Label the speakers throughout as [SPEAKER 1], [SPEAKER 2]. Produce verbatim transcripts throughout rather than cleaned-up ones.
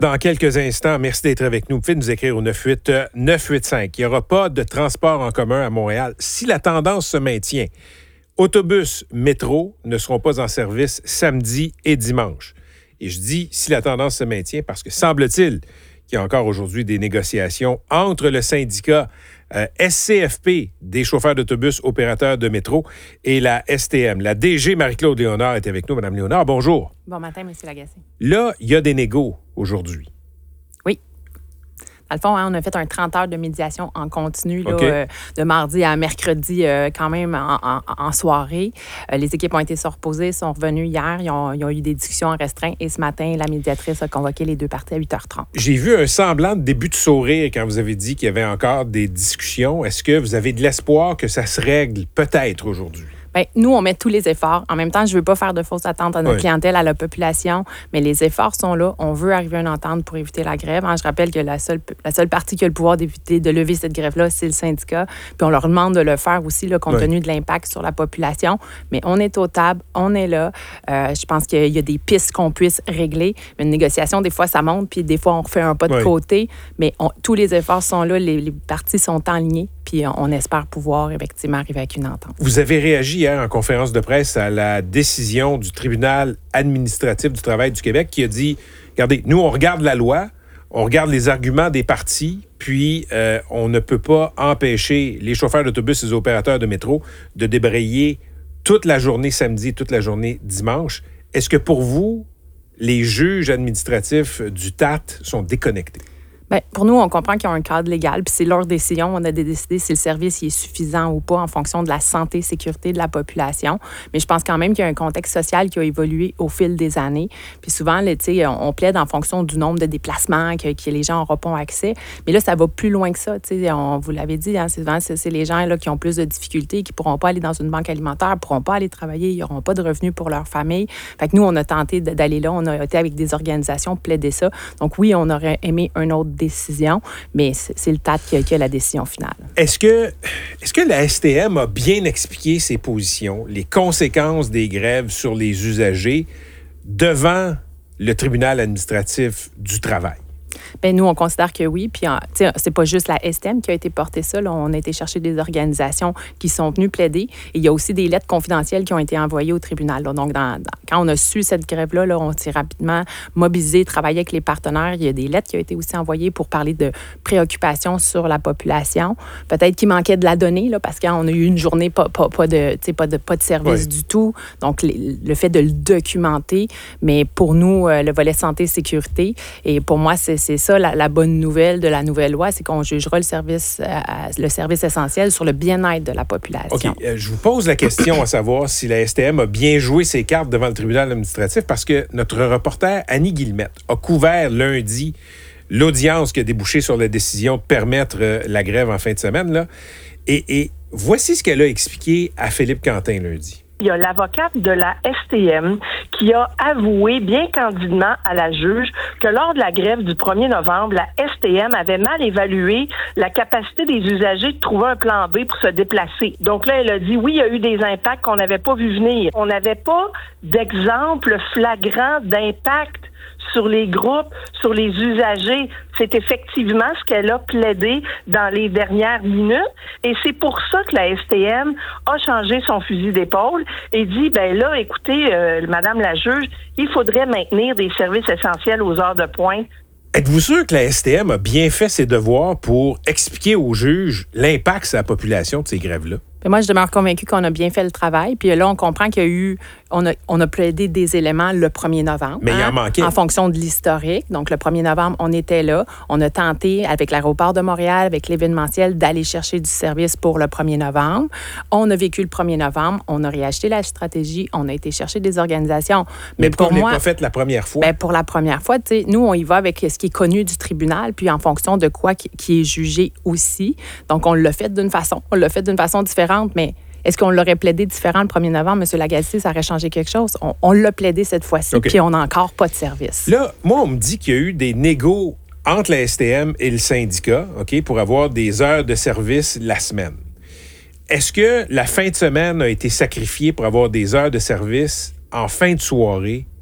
[SPEAKER 1] Dans quelques instants, merci d'être avec nous. Vous pouvez nous écrire au neuf huit neuf huit cinq. Il n'y aura pas de transport en commun à Montréal si la tendance se maintient. Autobus, métro ne seront pas en service samedi et dimanche. Et je dis si la tendance se maintient parce que semble-t-il qu'il y a encore aujourd'hui des négociations entre le syndicat euh, S C F P des chauffeurs d'autobus opérateurs de métro et la S T M. La D G Marie-Claude Léonard est avec nous. Madame Léonard, bonjour.
[SPEAKER 2] Bon matin, M. Lagacé.
[SPEAKER 1] Là, il y a des négos aujourd'hui.
[SPEAKER 2] Oui. Dans le fond, hein, on a fait un trente heures de médiation en continu, là,
[SPEAKER 1] Okay.
[SPEAKER 2] euh, de mardi à mercredi, euh, quand même en, en, en soirée. Euh, les équipes ont été se reposer, sont revenues hier. Ils ont, ils ont eu des discussions en restreint. Et ce matin, la médiatrice a convoqué les deux parties à huit heures trente.
[SPEAKER 1] J'ai vu un semblant de début de sourire quand vous avez dit qu'il y avait encore des discussions. Est-ce que vous avez de l'espoir que ça se règle peut-être aujourd'hui?
[SPEAKER 2] Bien, nous, on met tous les efforts. En même temps, je ne veux pas faire de fausses attentes à notre
[SPEAKER 1] Oui.
[SPEAKER 2] clientèle, à la population, mais les efforts sont là. On veut arriver à une entente pour éviter la grève. Hein, je rappelle que la seule, la seule partie qui a le pouvoir d'éviter de lever cette grève-là, c'est le syndicat. Puis on leur demande de le faire aussi, là, compte
[SPEAKER 1] Oui.
[SPEAKER 2] tenu de l'impact sur la population. Mais on est aux tables, on est là. Euh, je pense qu'il y a des pistes qu'on puisse régler. Mais une négociation, des fois, ça monte, puis des fois, on refait un pas de
[SPEAKER 1] Oui.
[SPEAKER 2] côté. Mais on- tous les efforts sont là, les, les parties sont enlignées, puis on espère pouvoir effectivement arriver avec une entente.
[SPEAKER 1] Vous avez réagi hier en conférence de presse à la décision du tribunal administratif du travail du Québec qui a dit, regardez, nous, on regarde la loi, on regarde les arguments des parties, puis euh, on ne peut pas empêcher les chauffeurs d'autobus et les opérateurs de métro de débrayer toute la journée samedi, toute la journée dimanche. Est-ce que pour vous, les juges administratifs du T A T sont déconnectés?
[SPEAKER 2] Bien, pour nous, on comprend qu'ils ont un cadre légal, puis c'est leur décision. On a décidé si le service il est suffisant ou pas en fonction de la santé et sécurité de la population. Mais je pense quand même qu'il y a un contexte social qui a évolué au fil des années. Puis souvent, là, tu sais, on plaide en fonction du nombre de déplacements que, que les gens n'auront pas accès. Mais là, ça va plus loin que ça. Tu sais, on vous l'avez dit, hein, souvent, c'est, c'est les gens là, qui ont plus de difficultés, qui ne pourront pas aller dans une banque alimentaire, ne pourront pas aller travailler, ils n'auront pas de revenus pour leur famille. Fait que nous, on a tenté d'aller là. On a été avec des organisations plaider ça. Donc oui, on aurait aimé un autre décision, mais c'est, c'est le T A T qui a, qui a la décision finale.
[SPEAKER 1] Est-ce que, est-ce que la S T M a bien expliqué ses positions, les conséquences des grèves sur les usagers devant le tribunal administratif du travail?
[SPEAKER 2] Bien, nous, on considère que oui. Puis, tu sais, c'est pas juste la S T M qui a été portée ça. Là. On a été chercher des organisations qui sont venues plaider. Et il y a aussi des lettres confidentielles qui ont été envoyées au tribunal. Là. Donc, dans, dans, quand on a su cette grève-là, là, on s'est rapidement mobilisé, travaillé avec les partenaires. Il y a des lettres qui ont été aussi envoyées pour parler de préoccupations sur la population. Peut-être qu'il manquait de la donnée, là, parce qu'on a eu une journée pas, pas, pas, de, pas, de, pas de service
[SPEAKER 1] oui.
[SPEAKER 2] du tout. Donc, les, le fait de le documenter. Mais pour nous, euh, le volet santé-sécurité, et pour moi, c'est, c'est ça la, la bonne nouvelle de la nouvelle loi, c'est qu'on jugera le service, euh, le service essentiel sur le bien-être de la population.
[SPEAKER 1] OK. Euh, je vous pose la question à savoir si la S T M a bien joué ses cartes devant le tribunal administratif parce que notre reporter Annie Guillemette a couvert lundi l'audience qui a débouché sur la décision de permettre euh, la grève en fin de semaine. Là. Et, et voici ce qu'elle a expliqué à Philippe Quentin lundi.
[SPEAKER 3] Il y a l'avocate de la S T M qui a avoué bien candidement à la juge que lors de la grève du premier novembre, la S T M avait mal évalué la capacité des usagers de trouver un plan B pour se déplacer. Donc là, elle a dit oui, il y a eu des impacts qu'on n'avait pas vu venir. On n'avait pas d'exemple flagrant d'impact sur les groupes, sur les usagers. C'est effectivement ce qu'elle a plaidé dans les dernières minutes. Et c'est pour ça que la S T M a changé son fusil d'épaule et dit, ben là, écoutez, euh, Madame la juge, il faudrait maintenir des services essentiels aux heures de pointe.
[SPEAKER 1] Êtes-vous sûr que la S T M a bien fait ses devoirs pour expliquer aux juges l'impact sur la population de ces grèves-là?
[SPEAKER 2] Mais moi, je demeure convaincue qu'on a bien fait le travail. Puis là, on comprend qu'il y a eu, on a, on a plaidé des éléments le premier novembre.
[SPEAKER 1] Mais
[SPEAKER 2] hein,
[SPEAKER 1] il en manquait.
[SPEAKER 2] En fonction de l'historique. Donc, le premier novembre, on était là. On a tenté, avec l'aéroport de Montréal, avec l'événementiel, d'aller chercher du service pour le premier novembre. On a vécu le premier novembre. On a réacheté la stratégie. On a été chercher des organisations.
[SPEAKER 1] Mais,
[SPEAKER 2] Mais
[SPEAKER 1] pourquoi
[SPEAKER 2] pour
[SPEAKER 1] on
[SPEAKER 2] moi,
[SPEAKER 1] l'a pas fait la première fois?
[SPEAKER 2] Ben pour la première fois, tu sais, nous, on y va avec ce qui est connu du tribunal, puis en fonction de quoi qui, qui est jugé aussi. Donc, on l'a fait d'une façon. On l'a fait d'une façon différente, mais est-ce qu'on l'aurait plaidé différent le premier novembre, M. Lagacé, ça aurait changé quelque chose? On, on l'a plaidé cette fois-ci,
[SPEAKER 1] Okay.
[SPEAKER 2] puis on n'a encore pas de service.
[SPEAKER 1] Là, moi, on me dit qu'il y a eu des négos entre la S T M et le syndicat, OK, pour avoir des heures de service la semaine. Est-ce que la fin de semaine a été sacrifiée pour avoir des heures de service en fin de soirée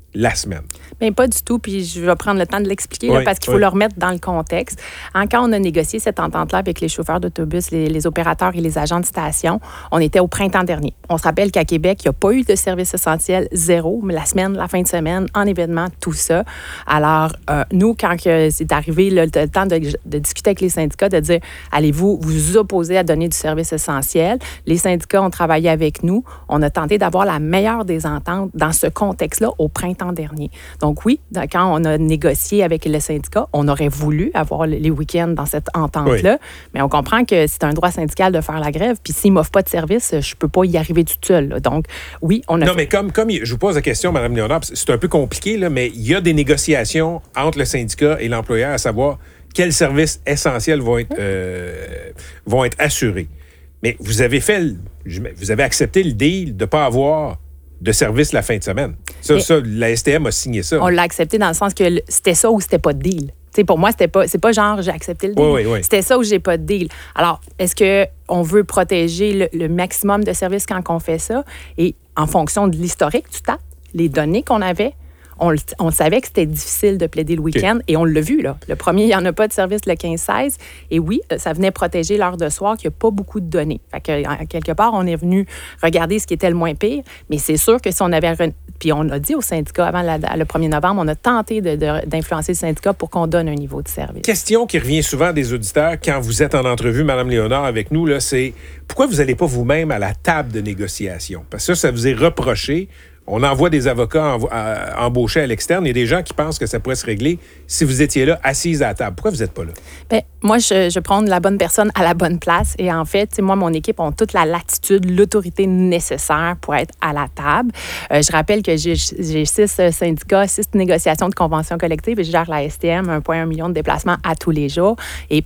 [SPEAKER 1] la semaine.
[SPEAKER 2] Bien, pas du tout, puis je vais prendre le temps de l'expliquer
[SPEAKER 1] oui,
[SPEAKER 2] là, parce qu'il faut
[SPEAKER 1] oui.
[SPEAKER 2] le remettre dans le contexte. En, quand on a négocié cette entente-là avec les chauffeurs d'autobus, les, les opérateurs et les agents de station, on était au printemps dernier. On se rappelle qu'à Québec, il n'y a pas eu de service essentiel zéro, mais la semaine, la fin de semaine, en événement, tout ça. Alors, euh, nous, quand que c'est arrivé là, le temps de, de discuter avec les syndicats, de dire, allez-vous vous opposer à donner du service essentiel, les syndicats ont travaillé avec nous. On a tenté d'avoir la meilleure des ententes dans ce contexte-là au printemps dernier. Donc oui, quand on a négocié avec le syndicat, on aurait voulu avoir les week-ends dans cette entente-là, oui. Mais on comprend que c'est un droit syndical de faire la grève, puis s'ils ne m'offrent pas de service, je ne peux pas y arriver toute seule. Là. Donc oui, on a...
[SPEAKER 1] Non, fait... mais comme, comme je vous pose la question, Mme Léonard, c'est un peu compliqué, là, mais il y a des négociations entre le syndicat et l'employeur à savoir quels services essentiels vont être, euh, vont être assurés. Mais vous avez fait, vous avez accepté le deal de ne pas avoir de service la fin de semaine. Ça, et ça, la S T M a signé ça.
[SPEAKER 2] On l'a accepté dans le sens que c'était ça ou c'était pas de deal. T'sais, pour moi, c'était pas, c'est pas genre j'ai accepté le deal.
[SPEAKER 1] Oui, oui, oui.
[SPEAKER 2] C'était ça ou j'ai pas de deal. Alors, est-ce qu'on veut protéger le, le maximum de services quand on fait ça? Et en fonction de l'historique du T A P, les données qu'on avait, On, on savait que c'était difficile de plaider le week-end okay. Et on l'a vu, là. Le premier, il n'y en a pas de service le quinze seize. Et oui, ça venait protéger l'heure de soir qu'il n'y a pas beaucoup de données. Fait que, quelque part, on est venu regarder ce qui était le moins pire. Mais c'est sûr que si on avait... Re... Puis on a dit au syndicat, avant la, le premier novembre, on a tenté de, de, d'influencer le syndicat pour qu'on donne un niveau de service.
[SPEAKER 1] Question qui revient souvent des auditeurs quand vous êtes en entrevue, Mme Léonard, avec nous, là, c'est pourquoi vous n'allez pas vous-même à la table de négociation? Parce que ça, ça vous est reproché. On envoie des avocats envo- à, embauchés à l'externe. Il y a des gens qui pensent que ça pourrait se régler si vous étiez là, assise à la table. Pourquoi vous n'êtes pas là?
[SPEAKER 2] Bien, moi, je, je prends la bonne personne à la bonne place. Et en fait, moi, mon équipe ont toute la latitude, l'autorité nécessaire pour être à la table. Euh, je rappelle que j'ai, j'ai six syndicats, six négociations de conventions collectives et je gère la S T M, un virgule un million de déplacements à tous les jours. Et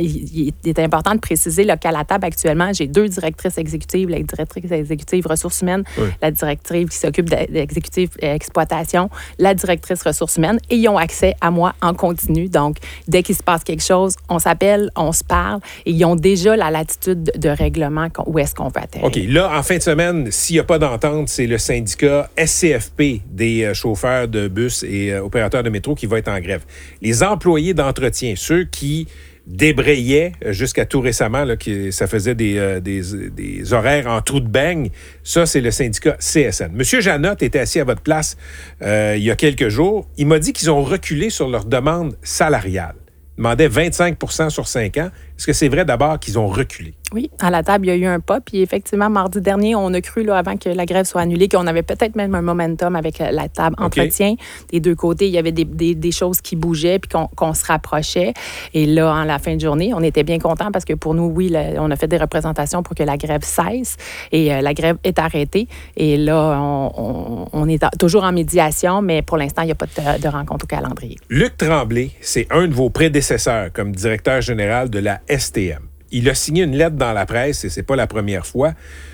[SPEAKER 2] il est important de préciser là, qu'à la table actuellement, j'ai deux directrices exécutives, la directrice exécutive ressources humaines, oui. La directrice qui s'occupe d'exécutive exploitation, la directrice ressources humaines, et ils ont accès à moi en continu. Donc, dès qu'il se passe quelque chose, on s'appelle, on se parle, et ils ont déjà la latitude de, de règlement où est-ce qu'on va atterrir.
[SPEAKER 1] OK. Là, en fin de semaine, s'il n'y a pas d'entente, c'est le syndicat S C F P des euh, chauffeurs de bus et euh, opérateurs de métro qui va être en grève. Les employés d'entretien, ceux qui débrayait jusqu'à tout récemment, là, qui, ça faisait des, euh, des, des horaires en trou de beigne. Ça, c'est le syndicat C S N. Monsieur Janotte était assis à votre place euh, il y a quelques jours. Il m'a dit qu'ils ont reculé sur leur demande salariale. Ils demandaient vingt-cinq pour cent sur cinq ans. Est-ce que c'est vrai d'abord qu'ils ont reculé?
[SPEAKER 2] Oui, à la table, il y a eu un pas. Puis effectivement, mardi dernier, on a cru, là, avant que la grève soit annulée, qu'on avait peut-être même un momentum avec la table entretien. Okay. Des deux côtés, il y avait des, des, des choses qui bougeaient puis qu'on, qu'on se rapprochait. Et là, en la fin de journée, on était bien contents parce que pour nous, oui, là, on a fait des représentations pour que la grève cesse. Et euh, la grève est arrêtée. Et là, on, on, on est a, toujours en médiation, mais pour l'instant, il n'y a pas de, de rencontre au calendrier.
[SPEAKER 1] Luc Tremblay, c'est un de vos prédécesseurs comme directeur général de la S T M. Il a signé une lettre dans la presse, et c'est pas la première fois,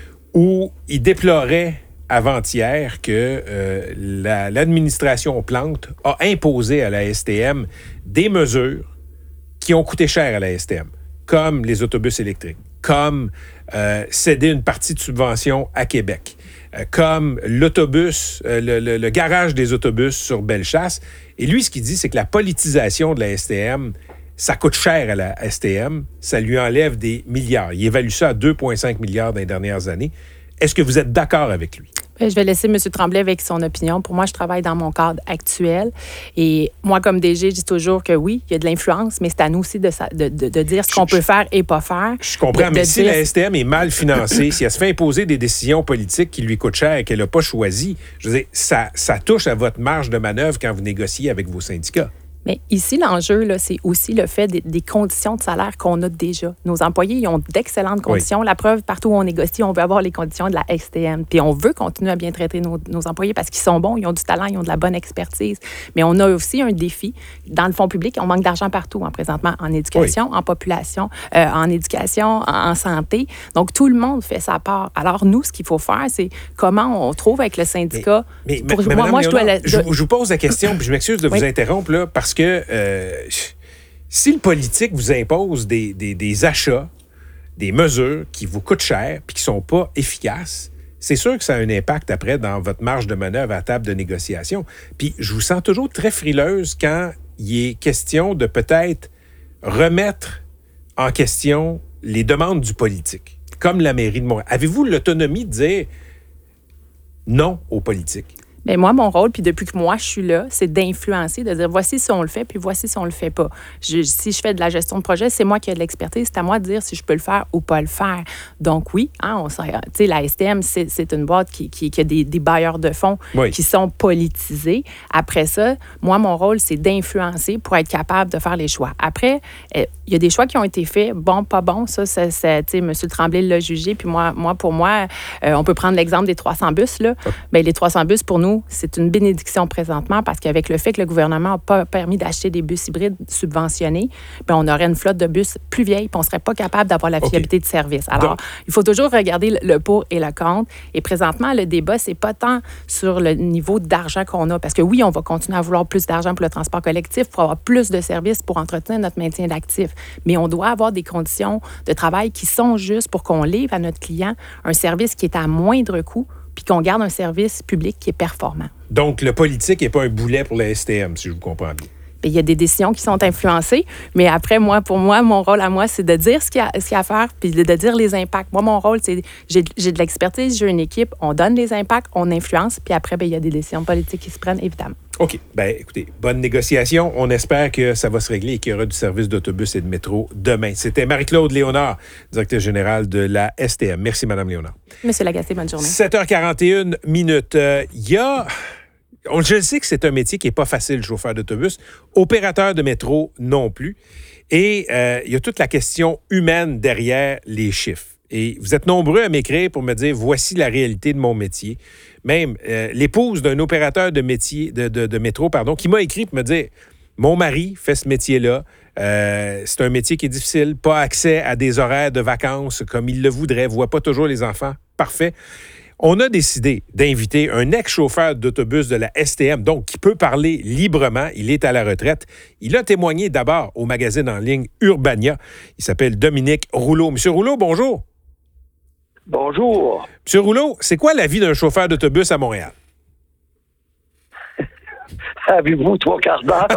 [SPEAKER 1] où il déplorait avant-hier que euh, la, l'administration Plante a imposé à la S T M des mesures qui ont coûté cher à la S T M, comme les autobus électriques, comme euh, céder une partie de subvention à Québec, euh, comme l'autobus, euh, le, le, le garage des autobus sur Bellechasse. Et lui, ce qu'il dit, c'est que la politisation de la S T M, ça coûte cher à la S T M, ça lui enlève des milliards. Il évalue ça à deux virgule cinq milliards dans les dernières années. Est-ce que vous êtes d'accord avec lui?
[SPEAKER 2] Je vais laisser M. Tremblay avec son opinion. Pour moi, je travaille dans mon cadre actuel. Et moi, comme D G, je dis toujours que oui, il y a de l'influence, mais c'est à nous aussi de, de, de, de dire ce qu'on je, peut faire et pas faire.
[SPEAKER 1] Je comprends, de, mais de si dire... la S T M est mal financée, si elle se fait imposer des décisions politiques qui lui coûtent cher et qu'elle n'a pas choisi, je veux dire, ça, ça touche à votre marge de manœuvre quand vous négociez avec vos syndicats.
[SPEAKER 2] Mais ici, l'enjeu, là, c'est aussi le fait des, des conditions de salaire qu'on a déjà. Nos employés, ils ont d'excellentes conditions. Oui. La preuve, partout où on négocie, on veut avoir les conditions de la S T M. Puis on veut continuer à bien traiter nos, nos employés parce qu'ils sont bons, ils ont du talent, ils ont de la bonne expertise. Mais on a aussi un défi. Dans le fonds public, on manque d'argent partout, hein, présentement, en éducation, oui. en population, euh, en éducation, en, en santé. Donc, tout le monde fait sa part. Alors, nous, ce qu'il faut faire, c'est comment on trouve avec le syndicat...
[SPEAKER 1] Mais, mais,
[SPEAKER 2] pour,
[SPEAKER 1] mais,
[SPEAKER 2] moi, moi je, dois la,
[SPEAKER 1] je, je vous pose la question, puis je m'excuse de
[SPEAKER 2] oui.
[SPEAKER 1] vous interrompre, là, parce que euh, si le politique vous impose des, des, des achats, des mesures qui vous coûtent cher puis qui ne sont pas efficaces, c'est sûr que ça a un impact après dans votre marge de manœuvre à la table de négociation. Puis je vous sens toujours très frileuse quand il est question de peut-être remettre en question les demandes du politique, comme la mairie de Montréal. Avez-vous l'autonomie de dire non aux politiques?
[SPEAKER 2] Bien, moi, mon rôle, puis depuis que moi, je suis là, c'est d'influencer, de dire voici si on le fait, puis voici si on le fait pas. Je, si je fais de la gestion de projet, c'est moi qui ai de l'expertise. C'est à moi de dire si je peux le faire ou pas le faire. Donc, oui, hein, on serait, tu sais, la S T M, c'est, c'est une boîte qui, qui, qui a des, des bailleurs de fonds oui. qui sont politisés. Après ça, moi, mon rôle, c'est d'influencer pour être capable de faire les choix. Après, il euh, y a des choix qui ont été faits, bon, pas bon. Ça, ça, ça tu sais, M. Tremblay l'a jugé. Puis moi, moi pour moi, euh, on peut prendre l'exemple des trois cents bus, là. Oh. Bien, les trois cents bus, pour nous, c'est une bénédiction présentement parce qu'avec le fait que le gouvernement n'a pas permis d'acheter des bus hybrides subventionnés, bien, on aurait une flotte de bus plus vieille puis on ne serait pas capable d'avoir la fiabilité okay. de service. Alors, Donc, il faut toujours regarder le pour et le contre. Et présentement, le débat, c'est pas tant sur le niveau d'argent qu'on a parce que oui, on va continuer à vouloir plus d'argent pour le transport collectif, pour avoir plus de services, pour entretenir notre maintien d'actifs. Mais on doit avoir des conditions de travail qui sont justes pour qu'on livre à notre client un service qui est à moindre coût puis qu'on garde un service public qui est performant. Donc, le politique n'est pas un boulet pour la S T M, si je vous comprends bien. Bien, il y a des décisions qui sont influencées, mais après, moi, pour moi, mon rôle à moi, c'est de dire ce qu'il y a, ce qu'il y a à faire, puis de, de dire les impacts. Moi, mon rôle, c'est j'ai, j'ai de l'expertise, j'ai une équipe, on donne les impacts, on influence, puis après, bien, il y a des décisions politiques qui se prennent, évidemment. OK. Bien, écoutez, bonne négociation. On espère que ça va se régler et qu'il y aura du service d'autobus et de métro demain. C'était Marie-Claude Léonard, directrice générale de la S T M. Merci, Mme Léonard. Monsieur Lagacé, bonne journée. sept heures quarante et une minutes. Il euh, y a... On, je sais que c'est un métier qui n'est pas facile, chauffeur d'autobus. Opérateur de métro non plus. Et euh, il y a toute la question humaine derrière les chiffres. Et vous êtes nombreux à m'écrire pour me dire « Voici la réalité de mon métier ». Même euh, l'épouse d'un opérateur de, métier, de, de, de métro pardon, qui m'a écrit pour me dire « Mon mari fait ce métier-là. Euh, c'est un métier qui est difficile. Pas accès à des horaires de vacances comme il le voudrait. Voit pas toujours les enfants. Parfait. » On a décidé d'inviter un ex-chauffeur d'autobus de la S T M, donc qui peut parler librement. Il est à la retraite. Il a témoigné d'abord au magazine en ligne Urbania. Il s'appelle Dominique Rouleau. Monsieur Rouleau, bonjour.
[SPEAKER 4] Bonjour.
[SPEAKER 1] Monsieur Rouleau, c'est quoi la vie d'un chauffeur d'autobus à Montréal?
[SPEAKER 4] Avez-vous trois quarts d'heure?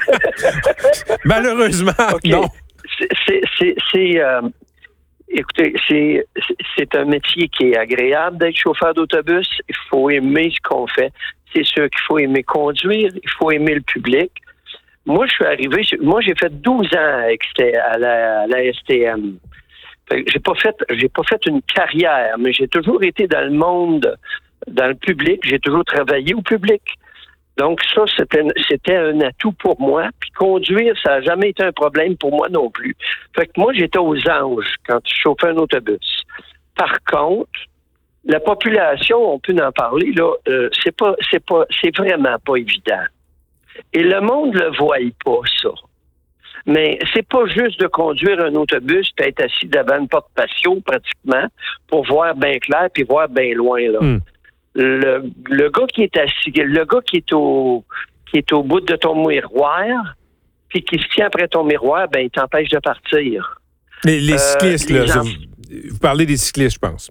[SPEAKER 1] Malheureusement, okay. non.
[SPEAKER 4] C'est... c'est, c'est, c'est euh... Écoutez, c'est, c'est un métier qui est agréable d'être chauffeur d'autobus. Il faut aimer ce qu'on fait. C'est sûr qu'il faut aimer conduire. Il faut aimer le public. Moi, je suis arrivé... Moi, j'ai fait douze ans à la, à la S T M. J'ai pas fait, j'ai pas fait une carrière, mais j'ai toujours été dans le monde, dans le public. J'ai toujours travaillé au public. Donc ça, c'était, c'était un atout pour moi. Puis conduire, ça n'a jamais été un problème pour moi non plus. Fait que moi, j'étais aux anges quand je chauffais un autobus. Par contre, la population, on peut en parler, là, euh, c'est pas, c'est pas, c'est vraiment pas évident. Et le monde le voit pas, ça. Mais c'est pas juste de conduire un autobus et être assis devant une porte patio, pratiquement, pour voir bien clair puis voir bien loin, là. Mm. Le, le gars qui est assis, le gars qui est au qui est au bout de ton miroir, puis qui se tient après ton miroir, ben il t'empêche de partir.
[SPEAKER 1] Les, les cyclistes, euh, les là, gens... vous, vous parlez des cyclistes, je pense.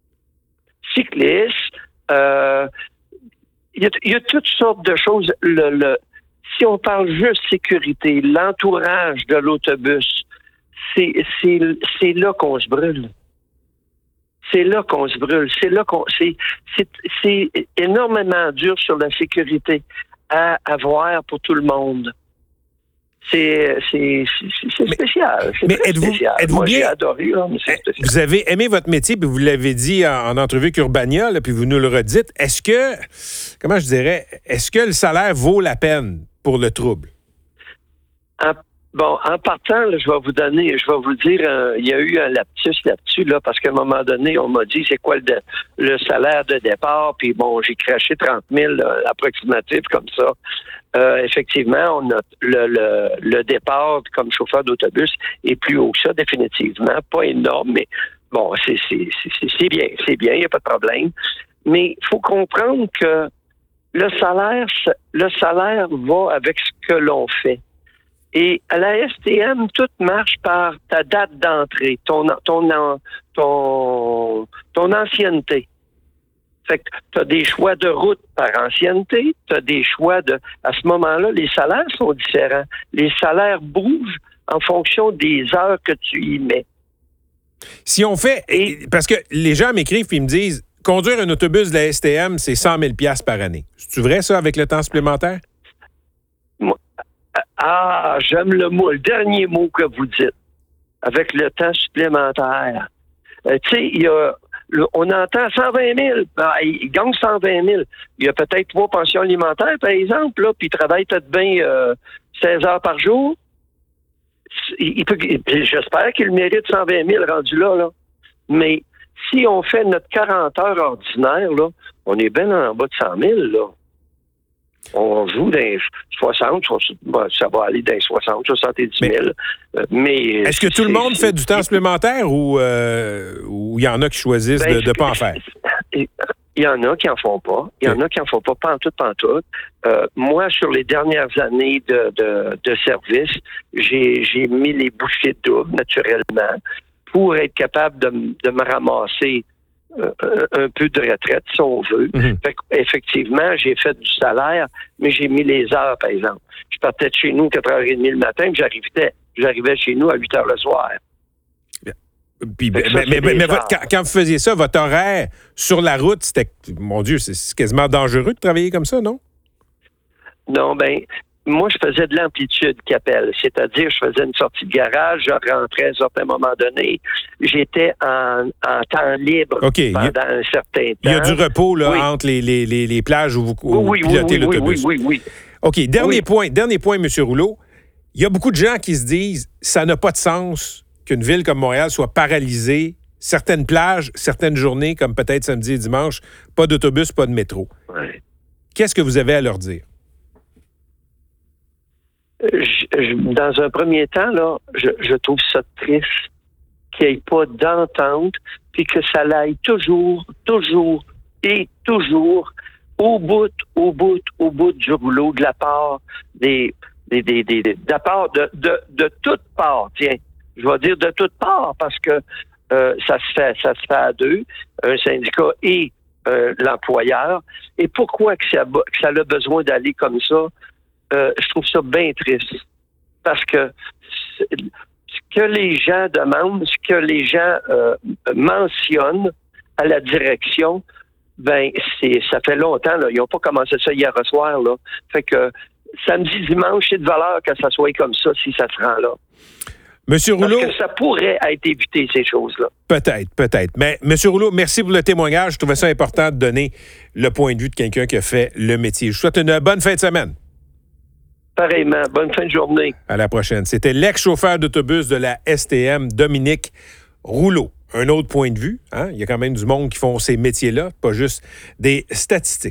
[SPEAKER 4] Cyclistes, euh, il y a, il y a toutes sortes de choses. Le, le, si on parle juste sécurité, l'entourage de l'autobus, c'est, c'est, c'est là qu'on se brûle. C'est là qu'on se brûle. C'est là qu'on. C'est, c'est, c'est énormément dur sur la sécurité à avoir pour tout le monde. C'est, c'est, c'est, c'est spécial. C'est
[SPEAKER 1] mais
[SPEAKER 4] très
[SPEAKER 1] êtes-vous,
[SPEAKER 4] spécial.
[SPEAKER 1] êtes-vous
[SPEAKER 4] Moi,
[SPEAKER 1] bien...
[SPEAKER 4] j'ai adoré. Là, mais c'est spécial.
[SPEAKER 1] Vous avez aimé votre métier, puis vous l'avez dit en, en entrevue qu'Urbania, là, puis vous nous le redites. Est-ce que, comment je dirais, est-ce que le salaire vaut la peine pour le trouble?
[SPEAKER 4] En Bon, en partant, là, je vais vous donner, je vais vous dire, euh, il y a eu un lapsus là-dessus, là, parce qu'à un moment donné, on m'a dit c'est quoi le, de, le salaire de départ, puis bon, j'ai craché trente mille là, approximatif comme ça. Euh, effectivement, on a le, le, le départ comme chauffeur d'autobus est plus haut que ça, définitivement. Pas énorme, mais bon, c'est, c'est, c'est, c'est bien, c'est bien, il n'y a pas de problème. Mais il faut comprendre que le salaire, le salaire va avec ce que l'on fait. Et à la S T M, tout marche par ta date d'entrée, ton ton ton ton ancienneté. Fait que tu as des choix de route par ancienneté, tu as des choix de... À ce moment-là, les salaires sont différents. Les salaires bougent en fonction des heures que tu y mets.
[SPEAKER 1] Si on fait... Et... Parce que les gens m'écrivent et me disent, conduire un autobus de la S T M, c'est cent mille dollars par année. C'est-tu vrai, ça, avec le temps supplémentaire?
[SPEAKER 4] Ah, j'aime le mot, le dernier mot que vous dites. Avec le temps supplémentaire. Euh, tu sais, il y a... Le, on entend cent vingt mille. Ben, il gagne cent vingt mille. Il y a peut-être trois pensions alimentaires, par exemple, là, puis il travaille peut-être bien euh, seize heures par jour. Il, il peut, j'espère qu'il mérite cent vingt mille rendu là, là. Mais si on fait notre quarante heures ordinaire, là, on est bien en bas de cent mille, là. On joue dans les soixante, ça va aller dans les soixante, soixante-dix mille. Mais, mais
[SPEAKER 1] est-ce que tout le monde fait du temps supplémentaire ou euh, ou il y en a qui choisissent ben, de ne pas en faire?
[SPEAKER 4] Il y en a qui en font pas. Il y en a qui en font pas, pantoute, pantoute. Euh, moi, sur les dernières années de, de, de service, j'ai, j'ai mis les bouchées doubles, naturellement, pour être capable de, de me ramasser un peu de retraite, si on veut. Mm-hmm. Fait qu'effectivement, j'ai fait du salaire, mais j'ai mis les heures, par exemple. Je partais de chez nous à quatre heures trente le matin, puis j'arrivais, j'arrivais chez nous à huit heures le soir.
[SPEAKER 1] Puis, mais ça, mais, mais, mais votre, quand, quand vous faisiez ça, votre horaire sur la route, c'était... Mon Dieu, c'est, c'est quasiment dangereux de travailler comme ça, non?
[SPEAKER 4] Non, ben... Moi, je faisais de l'amplitude qu'appelle, c'est-à-dire je faisais une sortie de garage, je rentrais à un certain moment donné, j'étais en, en temps libre
[SPEAKER 1] okay.
[SPEAKER 4] pendant a, un certain temps.
[SPEAKER 1] Il y a du repos là, oui. entre les, les, les, les plages où vous, où
[SPEAKER 4] oui,
[SPEAKER 1] vous pilotez
[SPEAKER 4] oui,
[SPEAKER 1] l'autobus.
[SPEAKER 4] Oui, oui, oui. oui.
[SPEAKER 1] OK, dernier
[SPEAKER 4] oui.
[SPEAKER 1] point, dernier point, M. Rouleau. Il y a beaucoup de gens qui se disent ça n'a pas de sens qu'une ville comme Montréal soit paralysée, certaines plages, certaines journées, comme peut-être samedi et dimanche, pas d'autobus, pas de métro.
[SPEAKER 4] Ouais.
[SPEAKER 1] Qu'est-ce que vous avez à leur dire?
[SPEAKER 4] Je, je, dans un premier temps, là, je, je trouve ça triste qu'il n'y ait pas d'entente, puis que ça aille toujours, toujours et toujours au bout, au bout, au bout du rouleau de la part des, des, des, des, des de la part de, de, de toutes parts. Tiens, je vais dire de toutes parts parce que euh, ça se fait, ça se fait à deux, un syndicat et euh, l'employeur. Et pourquoi que ça, que ça a besoin d'aller comme ça? Euh, je trouve ça bien triste parce que ce que les gens demandent, ce que les gens euh, mentionnent à la direction, ben c'est ça fait longtemps là. Ils n'ont pas commencé ça hier soir là. Fait que samedi, dimanche, c'est de valeur que ça soit comme ça si ça se rend là.
[SPEAKER 1] Monsieur Rouleau,
[SPEAKER 4] parce que ça pourrait être évité ces choses-là.
[SPEAKER 1] Peut-être, peut-être. Mais Monsieur Rouleau, merci pour le témoignage. Je trouvais ça important de donner le point de vue de quelqu'un qui a fait le métier. Je vous souhaite une bonne fin de semaine.
[SPEAKER 4] Pareillement. Bonne fin de journée.
[SPEAKER 1] À la prochaine. C'était l'ex-chauffeur d'autobus de la S T M, Dominique Rouleau. Un autre point de vue. Hein? Il y a quand même du monde qui font ces métiers-là, pas juste des statistiques.